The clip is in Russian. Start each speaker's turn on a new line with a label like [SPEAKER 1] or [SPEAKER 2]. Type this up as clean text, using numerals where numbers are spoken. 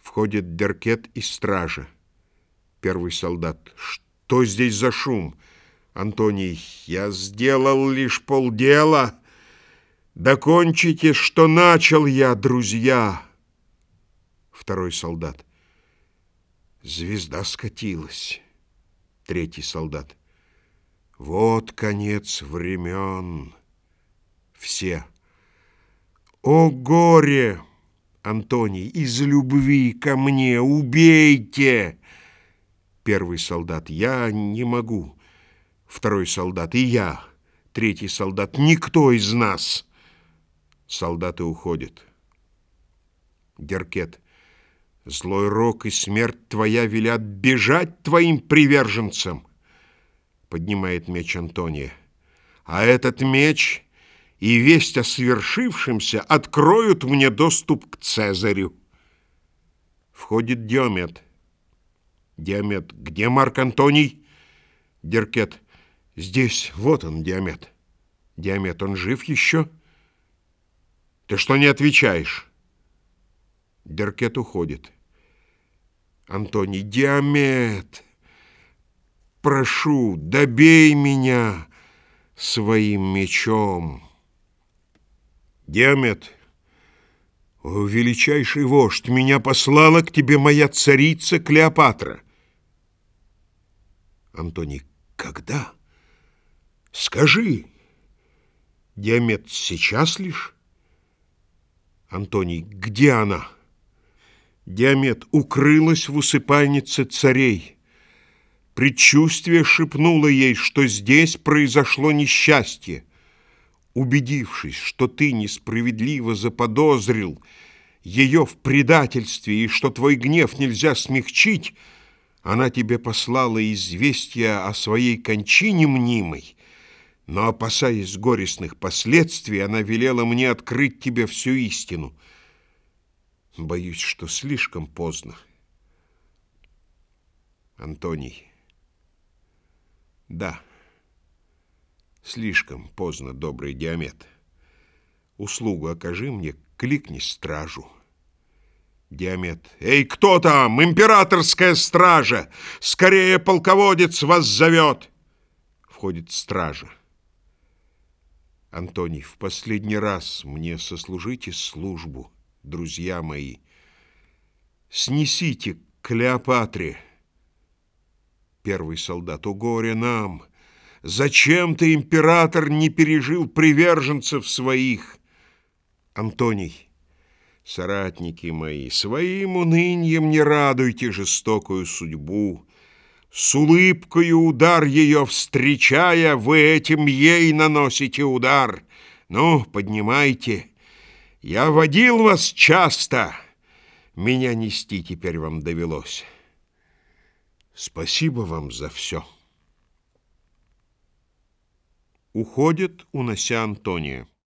[SPEAKER 1] Входит Деркет и стража. Первый солдат. Что здесь за шум? Антоний. Я сделал лишь полдела. Докончите, что начал я, друзья. Второй солдат. Звезда скатилась. Третий солдат. Вот конец времен. Все. О горе! Антоний. Из любви ко мне убейте! Первый солдат. Я не могу. Второй солдат. И я. Третий солдат. Никто из нас. Солдаты уходят. Деркет. Злой рок и смерть твоя велят бежать твоим приверженцам. Поднимает меч Антония. А этот меч и весть о свершившемся откроют мне доступ к Цезарю. Входит Диомед. Диомед. Где Марк Антоний? Деркет. Здесь. Вот он, Диомед. Диомед. Он жив еще? Ты что не отвечаешь? Деркет уходит. Антоний. Диомед, прошу, добей меня своим мечом. Диомед. О, величайший вождь, меня послала к тебе моя царица Клеопатра. Антоний. Когда? Скажи. Диомед. Сейчас лишь? Антоний. Где она? Диомед. Укрылась в усыпальнице царей. Предчувствие шепнуло ей, что здесь произошло несчастье. Убедившись, что ты несправедливо заподозрил ее в предательстве и что твой гнев нельзя смягчить, она тебе послала известие о своей кончине мнимой, но, опасаясь горестных последствий, она велела мне открыть тебе всю истину. Боюсь, что слишком поздно. Антоний. Да, слишком поздно, добрый Диомед. Услугу окажи мне, кликни стражу. Диомед. Эй, кто там? Императорская стража! Скорее полководец вас зовет! Входит стража. Антоний. В последний раз мне сослужите службу, друзья мои. Снесите Клеопатре. Первый солдат. О горе нам! Зачем ты, император, не пережил приверженцев своих? Антоний. Соратники мои, своим унынием не радуйте жестокую судьбу. С улыбкою удар ее встречая, вы этим ей наносите удар. Ну, поднимайте. Я водил вас часто. Меня нести теперь вам довелось. Спасибо вам за все. Уходит, унося Антония.